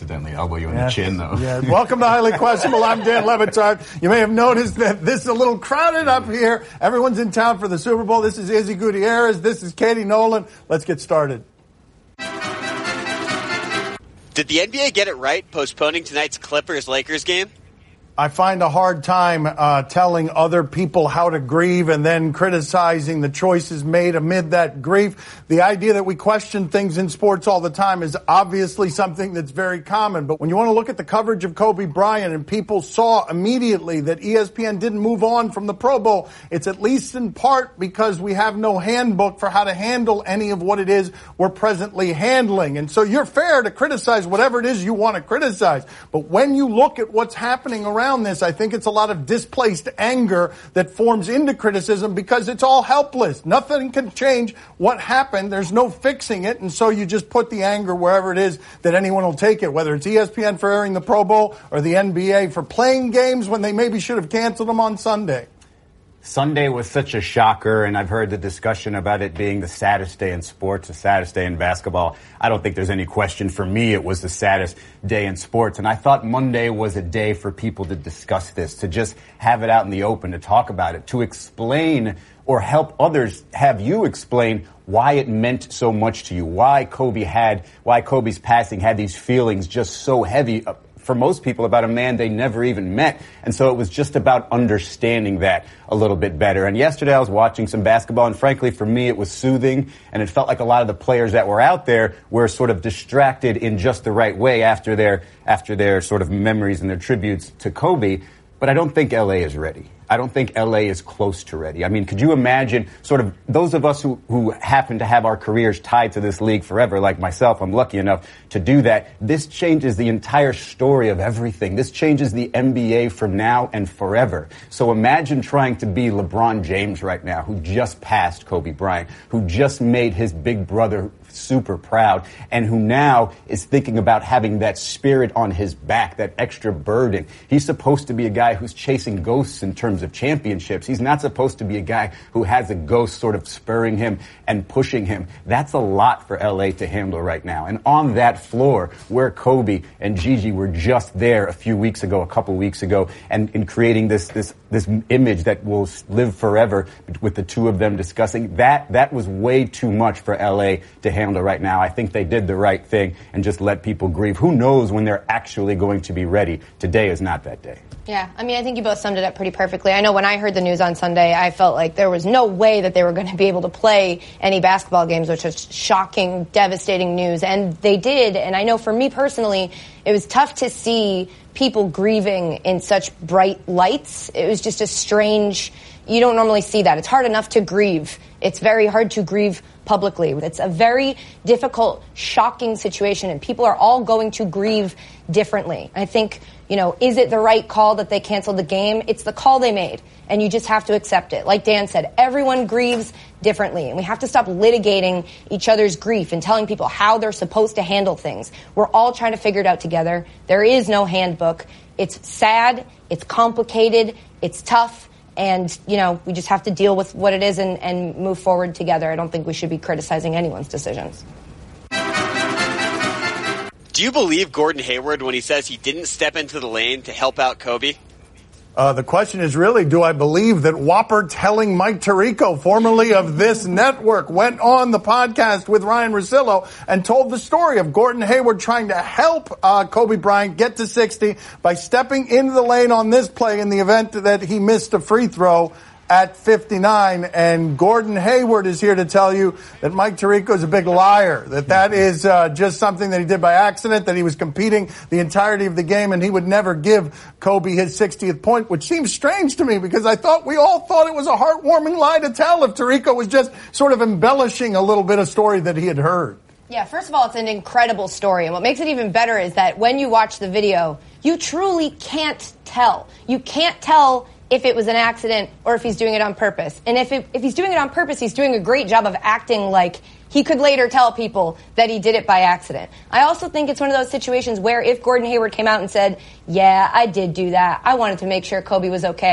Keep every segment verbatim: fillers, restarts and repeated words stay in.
accidentally elbow you in yeah. the chin, though. Yeah. Welcome to Highly Questionable. I'm Dan Le Batard. You may have noticed that this is a little crowded up here. Everyone's in town for the Super Bowl. This is Izzy Gutierrez. This is Katie Nolan. Let's get started. Did the N B A get it right postponing tonight's Clippers-Lakers game? I find a hard time uh, telling other people how to grieve and then criticizing the choices made amid that grief. The idea that we question things in sports all the time is obviously something that's very common. But when you want to look at the coverage of Kobe Bryant and people saw immediately that E S P N didn't move on from the Pro Bowl, it's at least in part because we have no handbook for how to handle any of what it is we're presently handling. And so you're fair to criticize whatever it is you want to criticize. But when you look at what's happening around this, I think it's a lot of displaced anger that forms into criticism because it's all helpless. Nothing can change what happened. There's no fixing it. And so you just put the anger wherever it is that anyone will take it, whether it's E S P N for airing the Pro Bowl or the N B A for playing games when they maybe should have canceled them on Sunday. Sunday was such a shocker, and I've heard the discussion about it being the saddest day in sports, the saddest day in basketball. I don't think there's any question. For me, it was the saddest day in sports. And I thought Monday was a day for people to discuss this, to just have it out in the open, to talk about it, to explain or help others have you explain why it meant so much to you, why Kobe had, why Kobe's passing had these feelings just so heavy for most people about a man they never even met. And so it was just about understanding that a little bit better. And yesterday I was watching some basketball, and frankly, for me, it was soothing. And it felt like a lot of the players that were out there were sort of distracted in just the right way after their, after their sort of memories and their tributes to Kobe. But I don't think L A is ready. I don't think L A is close to ready. I mean, could you imagine sort of those of us who, who happen to have our careers tied to this league forever, like myself, I'm lucky enough to do that. This changes the entire story of everything. This changes the N B A from now and forever. So imagine trying to be LeBron James right now, who just passed Kobe Bryant, who just made his big brother super proud, and who now is thinking about having that spirit on his back, that extra burden. He's supposed to be a guy who's chasing ghosts in terms of championships. He's not supposed to be a guy who has a ghost sort of spurring him and pushing him. That's a lot for L A to handle right now. And on that floor where Kobe and Gigi were just there a few weeks ago, a couple weeks ago, and in creating this this this image that will live forever with the two of them discussing, that that was way too much for L A to handle right now. I think they did the right thing and just let people grieve. Who knows when they're actually going to be ready? Today is not that day. Yeah, I mean, I think you both summed it up pretty perfectly. I know when I heard the news on Sunday, I felt like there was no way that they were going to be able to play any basketball games, which was shocking, devastating news. And they did. And I know for me personally, it was tough to see people grieving in such bright lights. It was just a strange, you don't normally see that. It's hard enough to grieve. It's very hard to grieve publicly. It's a very difficult, shocking situation, and people are all going to grieve differently. I think, you know, is it the right call that they canceled the game? It's the call they made, and you just have to accept it. Like Dan said, everyone grieves differently, and we have to stop litigating each other's grief and telling people how they're supposed to handle things. We're all trying to figure it out together. There is no handbook. It's sad, it's complicated, it's tough. And, you know, we just have to deal with what it is and, and move forward together. I don't think we should be criticizing anyone's decisions. Do you believe Gordon Hayward when he says he didn't step into the lane to help out Kobe? Uh, the question is really, do I believe that Whopper telling Mike Tirico, formerly of this network, went on the podcast with Ryan Russillo and told the story of Gordon Hayward trying to help uh, Kobe Bryant get to sixty by stepping into the lane on this play in the event that he missed a free throw at fifty-nine. And Gordon Hayward is here to tell you that Mike Tirico is a big liar, that that is uh, just something that he did by accident, that he was competing the entirety of the game, and he would never give Kobe his sixtieth point, which seems strange to me because I thought we all thought it was a heartwarming lie to tell if Tirico was just sort of embellishing a little bit of story that he had heard. Yeah, first of all, it's an incredible story. And what makes it even better is that when you watch the video, you truly can't tell. You can't tell if it was an accident or if he's doing it on purpose. And if it, if he's doing it on purpose, he's doing a great job of acting like he could later tell people that he did it by accident. I also think it's one of those situations where if Gordon Hayward came out and said, yeah, I did do that, I wanted to make sure Kobe was okay,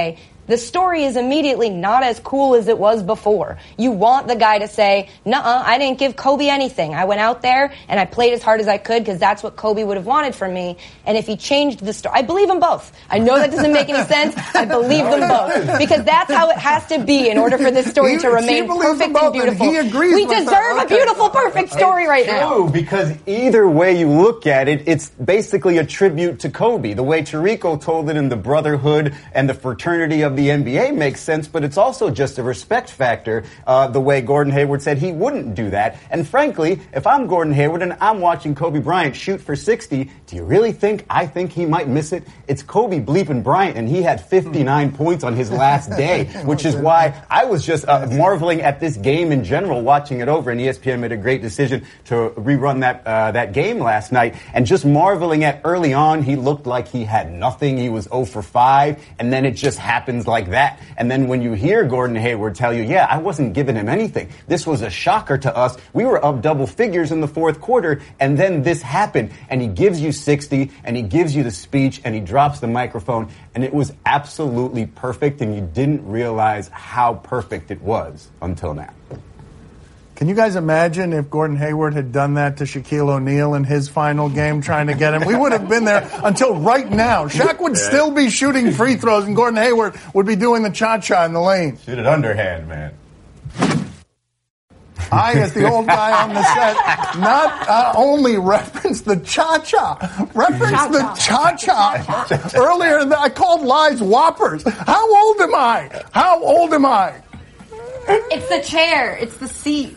the story is immediately not as cool as it was before. You want the guy to say, nuh-uh, I didn't give Kobe anything. I went out there and I played as hard as I could because that's what Kobe would have wanted from me. And if he changed the story, I believe them both. I know that doesn't make any sense. I believe them both. Because that's how it has to be in order for this story to remain perfect and beautiful. He agrees we with deserve her. a Okay. beautiful, perfect story right True, now. because either way you look at it, it's basically a tribute to Kobe. The way Tirico told it in the brotherhood and the fraternity of the N B A makes sense, but it's also just a respect factor, uh, the way Gordon Hayward said he wouldn't do that. And frankly, if I'm Gordon Hayward and I'm watching Kobe Bryant shoot for sixty, do you really think I think he might miss it? It's Kobe bleeping Bryant, and he had fifty-nine points on his last day, which is why I was just uh, marveling at this game in general, watching it over, and E S P N made a great decision to rerun that uh, that game last night, and just marveling at early on, he looked like he had nothing. He was zero for five, and then it just happens like that. And then when you hear Gordon Hayward tell you, yeah, I wasn't giving him anything. This was a shocker to us. We were up double figures in the fourth quarter, and then this happened. And he gives you sixty, and he gives you the speech, and he drops the microphone, and it was absolutely perfect, and you didn't realize how perfect it was until now. Can you guys imagine if Gordon Hayward had done that to Shaquille O'Neal in his final game trying to get him? We would have been there until right now. Shaq would still be shooting free throws, and Gordon Hayward would be doing the cha-cha in the lane. Shoot it underhand, man. I, as the old guy on the set, not uh, only referenced the cha-cha, referenced the cha-cha. Earlier, I called lies whoppers. How old am I? How old am I? It's the chair. It's the seat.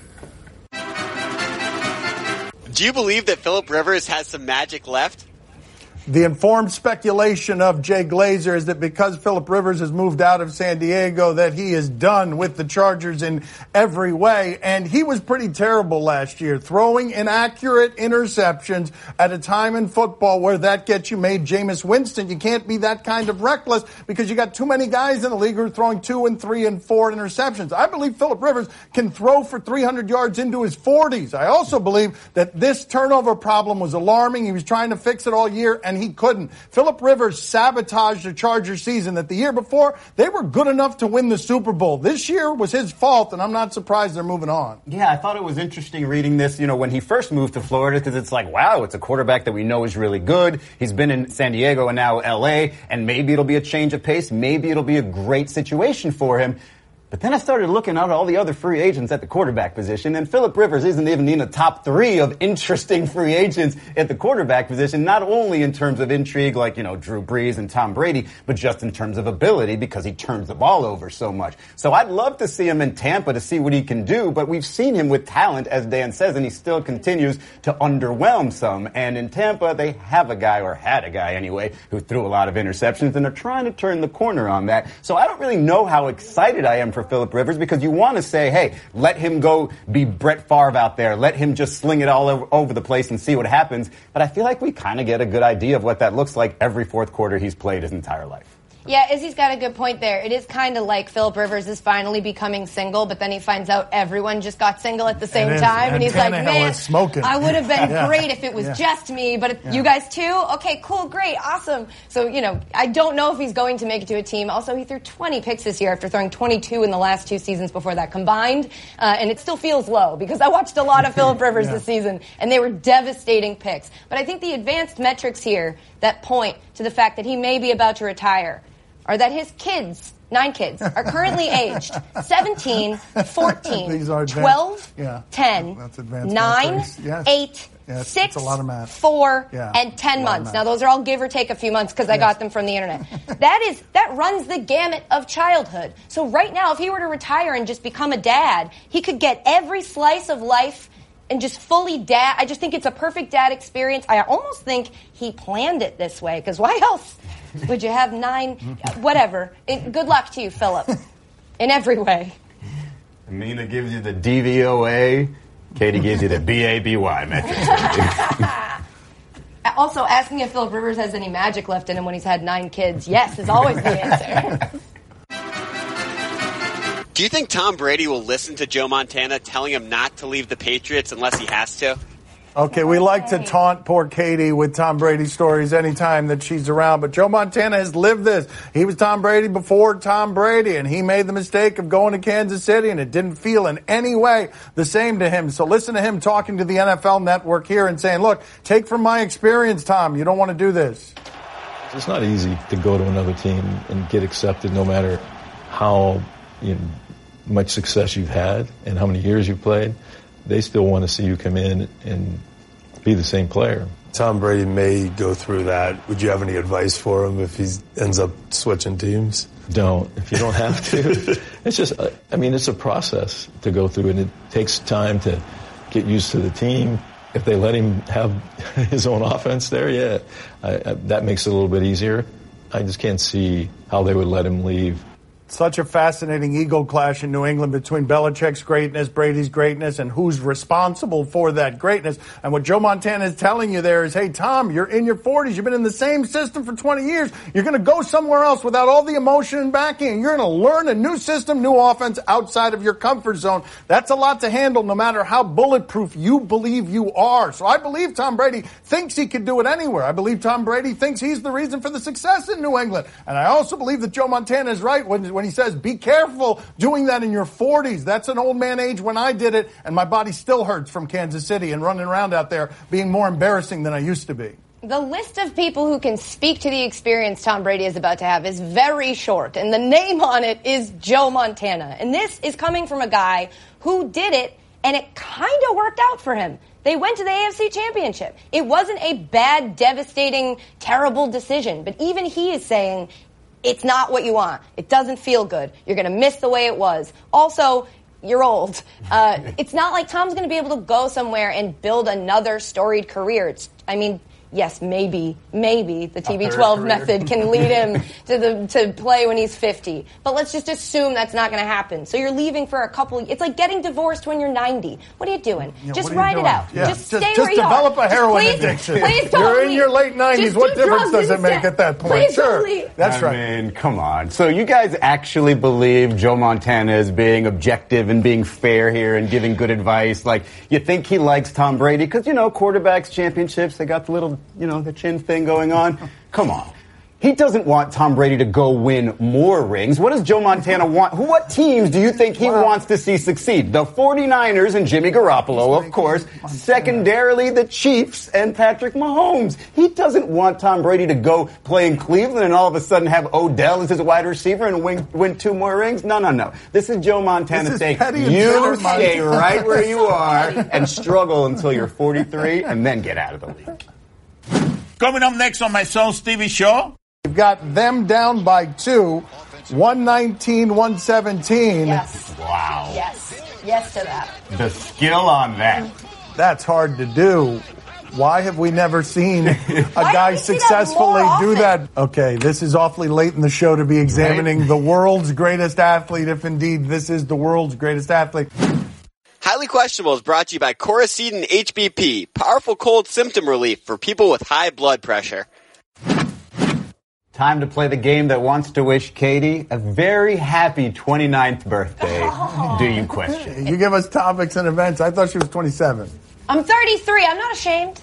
Do you believe that Philip Rivers has some magic left? The informed speculation of Jay Glazer is that because Philip Rivers has moved out of San Diego, that he is done with the Chargers in every way. And he was pretty terrible last year, throwing inaccurate interceptions at a time in football where that gets you made Jameis Winston. You can't be that kind of reckless because you got too many guys in the league who are throwing two and three and four interceptions. I believe Philip Rivers can throw for three hundred yards into his forties. I also believe that this turnover problem was alarming. He was trying to fix it all year, and he couldn't. Philip Rivers sabotaged the Chargers season that the year before, they were good enough to win the Super Bowl. This year was his fault, and I'm not surprised they're moving on. Yeah, I thought it was interesting reading this, you know, when he first moved to Florida, because it's like, wow, it's a quarterback that we know is really good. He's been in San Diego and now L A, and maybe it'll be a change of pace. Maybe it'll be a great situation for him. But then I started looking at all the other free agents at the quarterback position, and Philip Rivers isn't even in the top three of interesting free agents at the quarterback position, not only in terms of intrigue like, you know, Drew Brees and Tom Brady, but just in terms of ability because he turns the ball over so much. So I'd love to see him in Tampa to see what he can do, but we've seen him with talent, as Dan says, and he still continues to underwhelm some. And in Tampa, they have a guy, or had a guy anyway, who threw a lot of interceptions, and they're trying to turn the corner on that. So I don't really know how excited I am for Philip Rivers, because you want to say, hey, let him go be Brett Favre out there. Let him just sling it all over, over the place and see what happens. But I feel like we kind of get a good idea of what that looks like every fourth quarter he's played his entire life. Yeah, Izzy's got a good point there. It is kind of like Philip Rivers is finally becoming single, but then he finds out everyone just got single at the same and time, and and he's like, man, is smoking. I would have been yeah. great if it was yeah. just me, but if yeah. you guys too? Okay, cool, great, awesome. So, you know, I don't know if he's going to make it to a team. Also, he threw twenty picks this year after throwing twenty-two in the last two seasons before that combined, uh, and it still feels low because I watched a lot of Philip Rivers yeah. this season, and they were devastating picks. But I think the advanced metrics here that point to the fact that he may be about to retire are that his kids, nine kids, are currently aged seventeen, fourteen, twelve, yeah. ten, That's advanced nine, yes. eight, yes. six, a lot of math. four, yeah. and ten months. Now, those are all give or take a few months because I yes. got them from the internet. that is that runs the gamut of childhood. So right now, if he were to retire and just become a dad, he could get every slice of life and just fully dad. I just think it's a perfect dad experience. I almost think he planned it this way, because why else would you have nine, whatever. It, good luck to you, Philip, in every way. Amina gives you the D V O A. Katie gives you the B A B Y metrics. Also, asking if Philip Rivers has any magic left in him when he's had nine kids, yes, is always the answer. Do you think Tom Brady will listen to Joe Montana telling him not to leave the Patriots unless he has to? Okay, we like to taunt poor Katie with Tom Brady stories anytime that she's around, but Joe Montana has lived this. He was Tom Brady before Tom Brady, and he made the mistake of going to Kansas City, and it didn't feel in any way the same to him. So listen to him talking to the N F L Network here and saying, look, take from my experience, Tom, you don't want to do this. It's not easy to go to another team and get accepted no matter how you know, much success you've had and how many years you've played. They still want to see you come in and be the same player. Tom Brady may go through that. Would you have any advice for him if he ends up switching teams? Don't. If you don't have to. It's just, I mean, it's a process to go through, and it takes time to get used to the team. If they let him have his own offense there, yeah, I, I, that makes it a little bit easier. I just can't see how they would let him leave. Such a fascinating ego clash in New England between Belichick's greatness, Brady's greatness, and who's responsible for that greatness. And what Joe Montana is telling you there is, hey, Tom, you're in your forties. You've been in the same system for twenty years. You're going to go somewhere else without all the emotion and backing. And you're going to learn a new system, new offense outside of your comfort zone. That's a lot to handle no matter how bulletproof you believe you are. So I believe Tom Brady thinks he could do it anywhere. I believe Tom Brady thinks he's the reason for the success in New England. And I also believe that Joe Montana is right when, when he says, be careful doing that in your forties. That's an old man age when I did it, and my body still hurts from Kansas City and running around out there being more embarrassing than I used to be. The list of people who can speak to the experience Tom Brady is about to have is very short, and the name on it is Joe Montana. And this is coming from a guy who did it, and it kind of worked out for him. They went to the A F C Championship. It wasn't a bad, devastating, terrible decision, but even he is saying, it's not what you want. It doesn't feel good. You're going to miss the way it was. Also, you're old. Uh, it's not like Tom's going to be able to go somewhere and build another storied career. It's, I mean, yes, maybe, maybe the T B twelve method can lead him to the to play when he's fifty. But let's just assume that's not going to happen. So you're leaving for a couple. It's like getting divorced when you're ninety. What are you doing? Yeah, just you ride doing? it out. Yeah. Just, just stay just where you develop are. a heroin just please, addiction. Please don't You're in leave. your late nineties. Just What do difference drugs does it make instead. at that point? Please Sure, don't leave. that's I right. I mean, come on. So you guys actually believe Joe Montana is being objective and being fair here and giving good advice? Like, you think he likes Tom Brady? Because, you know, quarterbacks, championships, they got the little, you know, the chin thing going on. Come on. He doesn't want Tom Brady to go win more rings. What does Joe Montana want? Who, what teams do you think he wow. wants to see succeed? The forty-niners and Jimmy Garoppolo, of course. Secondarily, the Chiefs and Patrick Mahomes. He doesn't want Tom Brady to go play in Cleveland and all of a sudden have Odell as his wide receiver and win, win two more rings. No, no, no. This is Joe Montana saying, you stay right where you are and struggle until you're forty-three and then get out of the league. Coming up next on my son Stevie Show. We've got them down by two, one nineteen, one seventeen. Yes. Wow. Yes. Yes to that. The skill on that. That's hard to do. Why have we never seen a guy successfully that do that? Okay, this is awfully late in the show to be examining right? the world's greatest athlete, if indeed this is the world's greatest athlete. Highly Questionable is brought to you by Coricidin H B P, powerful cold symptom relief for people with high blood pressure. Time to play the game that wants to wish Katie a very happy twenty-ninth birthday. Oh. Do you question? You give us topics and events. I thought she was twenty-seven. I'm thirty-three. I'm not ashamed.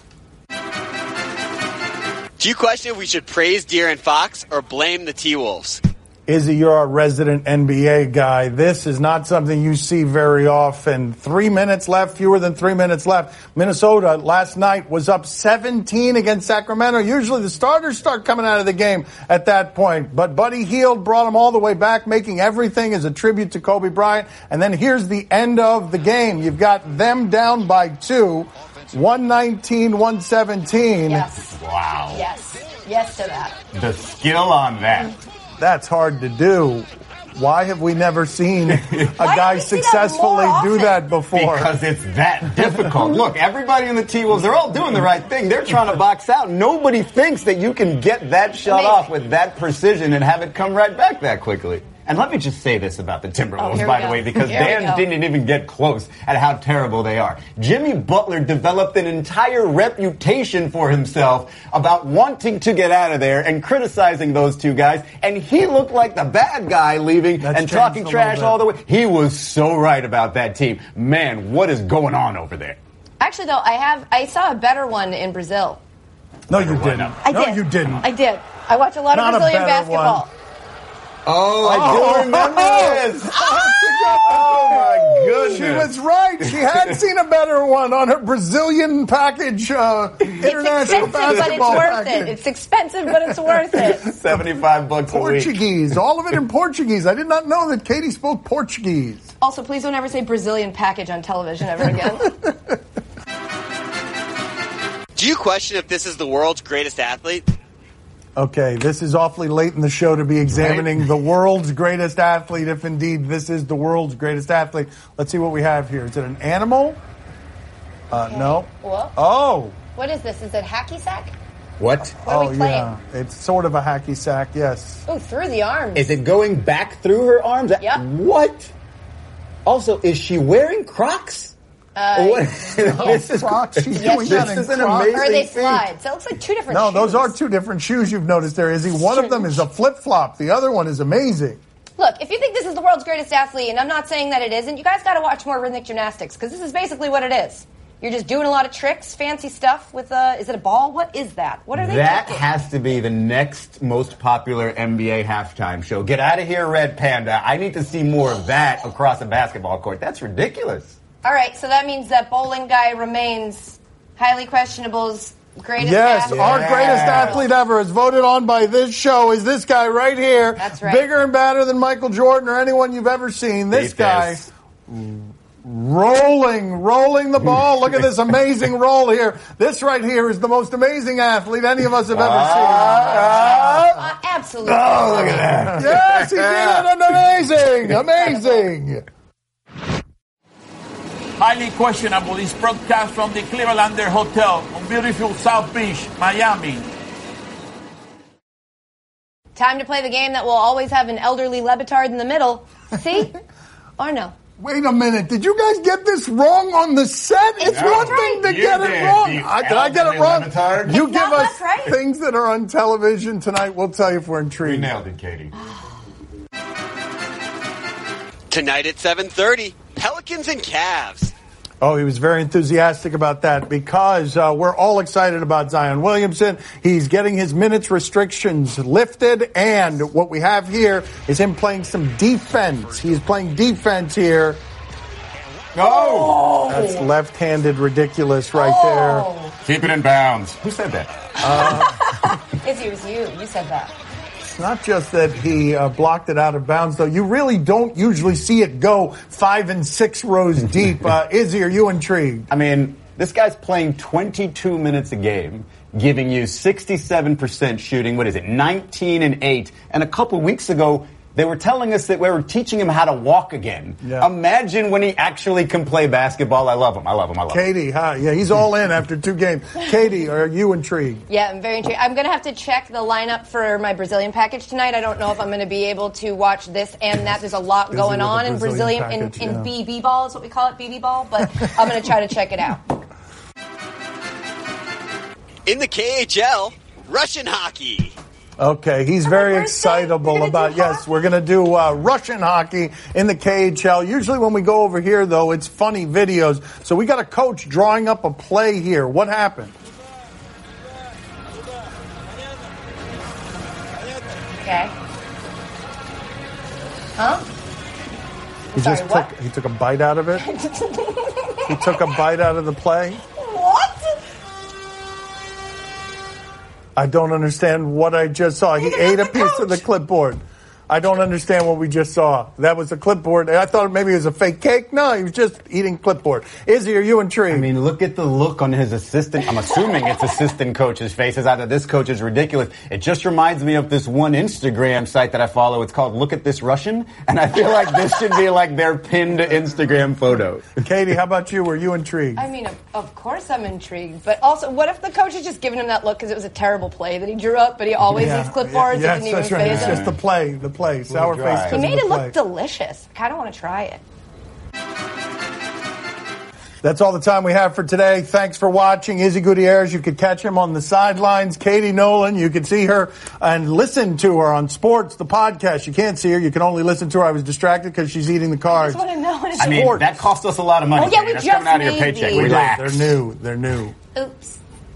Do you question if we should praise De'Aaron Fox or blame the T-Wolves? Izzy, you're our resident N B A guy. This is not something you see very often. Three minutes left, fewer than three minutes left. Minnesota last night was up seventeen against Sacramento. Usually the starters start coming out of the game at that point. But Buddy Hield brought them all the way back, making everything as a tribute to Kobe Bryant. And then here's the end of the game. You've got them down by two, one nineteen, one seventeen. Yes. Wow. Yes. Yes to that. The skill on that. That's hard to do. Why have we never seen a guy successfully that do that before? Because it's that difficult. Look, everybody in the T-Wolves, they're all doing the right thing. They're trying to box out. Nobody thinks that you can get that shot Amazing. off with that precision and have it come right back that quickly. And let me just say this about the Timberwolves, oh, by the way, because here Dan didn't even get close at how terrible they are. Jimmy Butler developed an entire reputation for himself about wanting to get out of there and criticizing those two guys. And he looked like the bad guy leaving That's and talking trash all the way. He was so right about that team. Man, what is going on over there? Actually, though, I have I saw a better one in Brazil. No, you didn't. I no, did. you didn't. I did. I watch a lot Not a of Brazilian better basketball. one. Oh, I do remember this. Oh, my goodness. She was right. She had seen a better one on her Brazilian package, uh, international It's expensive, but it's basketball worth package. it. It's expensive, but it's worth it. seventy-five bucks a week. Portuguese. All of it in Portuguese. I did not know that Katie spoke Portuguese. Also, please don't ever say Brazilian package on television ever again. Do you question if this is the world's greatest athlete? Okay, this is awfully late in the show to be examining Right. the world's greatest athlete, if indeed this is the world's greatest athlete. Let's see what we have here. Is it an animal? Uh, Okay. No. Whoa. Oh. What is this? Is it hacky sack? What? What are oh, we playing? yeah. It's sort of a hacky sack, yes. Oh, through the arms. Is it going back through her arms? Yep. What? Also, is she wearing Crocs? Uh, what? Oh, this is Crocs. She's Yes, doing she that This in is an Crocs. amazing or they feat. slide. So it looks like two different No, shoes. those are two different shoes you've noticed there, Izzy. One of them is a flip-flop. The other one is amazing. Look, if you think this is the world's greatest athlete, and I'm not saying that it isn't, you guys got to watch more rhythmic gymnastics, because this is basically what it is. You're just doing a lot of tricks, fancy stuff with a, is it a ball? What is that? What are they That thinking? has to be the next most popular N B A halftime show. Get out of here, Red Panda. I need to see more of that across a basketball court. That's ridiculous. All right, so that means that bowling guy remains highly questionable's greatest Yes, athlete. our Yeah. greatest athlete ever is voted on by this show is this guy right here. That's right. Bigger and badder than Michael Jordan or anyone you've ever seen. This Beat guy this. rolling, rolling the ball. Look at this amazing roll here. This right here is the most amazing athlete any of us have ever Uh, absolutely. Oh, look at that. seen. Yes, he did it. Amazing, amazing. Highly questionable. This broadcast from the Clevelander Hotel on beautiful South Beach, Miami. Time to play the game that will always have an elderly Lebitard in the middle. See? Or no? Wait a minute. Did you guys get this wrong on the set? It's No. one thing to You get it did, wrong. the I, did I get it elderly wrong? Lebitard. You It's give not us left, right? things that are on television tonight. We'll tell you if we're We intrigued. nailed it, Katie. Tonight at seven thirty, Pelicans and Cavs. Oh, he was very enthusiastic about that because uh, we're all excited about Zion Williamson. He's getting his minutes restrictions lifted, and what we have here is him playing some defense. He's playing defense here. No! That's left-handed ridiculous right Oh. Keep it in bounds. Who said that? Izzy, it was you. You said that. there. It's not just that he uh, blocked it out of bounds, though. You really don't usually see it go five and six rows deep. Uh, Izzy, are you intrigued? I mean, this guy's playing twenty-two minutes a game, giving you sixty-seven percent shooting. What is it? nineteen and eight. And a couple weeks ago, they were telling us that we were teaching him how to walk again. Yeah. Imagine when he actually can play basketball. I love him. I love him. I love him. Katie, huh? Yeah, he's all in after two games. Katie, are you intrigued? Yeah, I'm very intrigued. I'm going to have to check the lineup for my Brazilian package tonight. I don't know if I'm going to be able to watch this and that. There's a lot Busy going with on the in Brazilian Brazilian, package, in, in yeah. B B ball is what we call it, B B ball, but I'm going to try to check it out. In the K H L, Russian hockey. Okay, he's very birthday? excitable We're gonna about, do yes, hockey? we're going to do uh, Russian hockey in the K H L. Usually when we go over here, though, it's funny videos. So we got a coach drawing up a play here. What happened? Okay. Huh? He Sorry, just what? took he took a bite out of it. He took a bite out of the play. What? I don't understand what I just saw. He He's ate a the piece of the coach. clipboard. I don't understand what we just saw. That was a clipboard. I thought maybe it was a fake cake. No, he was just eating clipboard. Izzy, are you intrigued? I mean, look at the look on his assistant. I'm assuming it's assistant coach's faces. Either this coach is ridiculous. It just reminds me of this one Instagram site that I follow. It's called Look at This Russian. And I feel like this should be like their pinned Instagram photo. Katie, how about you? Were you intrigued? I mean, of, of course I'm intrigued, but also, what if the coach is just giving him that look because it was a terrible play that he drew up, but he always Yeah. eats clipboards, Yes, it didn't that's even right. phase It's him. just the play, the play. Sour dry. face. He because made of it the look play. delicious. I kind of want to try it. That's all the time we have for today. Thanks for watching. Izzy Gutierrez, you could catch him on the sidelines. Katie Nolan, you can see her and listen to her on Sports, the podcast. You can't see her. You can only listen to her. I was distracted because she's eating the I cards. just want to know is I mean, that cost us a lot of money. Oh, yeah, we That's just coming out of your made paycheck. these. Relax. They're new. They're new. Oops.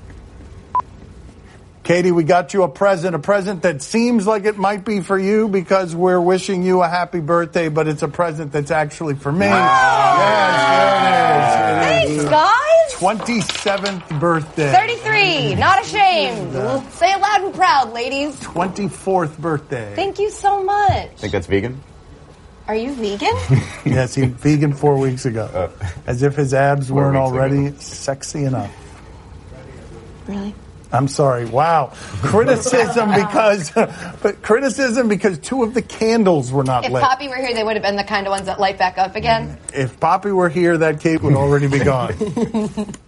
Katie, we got you a present, a present that seems like it might be for you because we're wishing you a happy birthday, but it's a present that's actually for me. Oh. Yes, there it is. It is. Thanks, guys. twenty-seventh birthday. thirty-three. Not ashamed. Say it loud and proud, ladies. twenty-fourth birthday. Thank you so much. Think that's vegan? Are you vegan? Yes, he vegan four weeks ago. Uh, As if his abs four weren't weeks already ago. sexy enough. Really? I'm sorry. Wow. Criticism because but criticism because two of the candles were not If lit. Poppy were here, they would have been the kind of ones that light back up again. If Poppy were here, that cake would already be gone.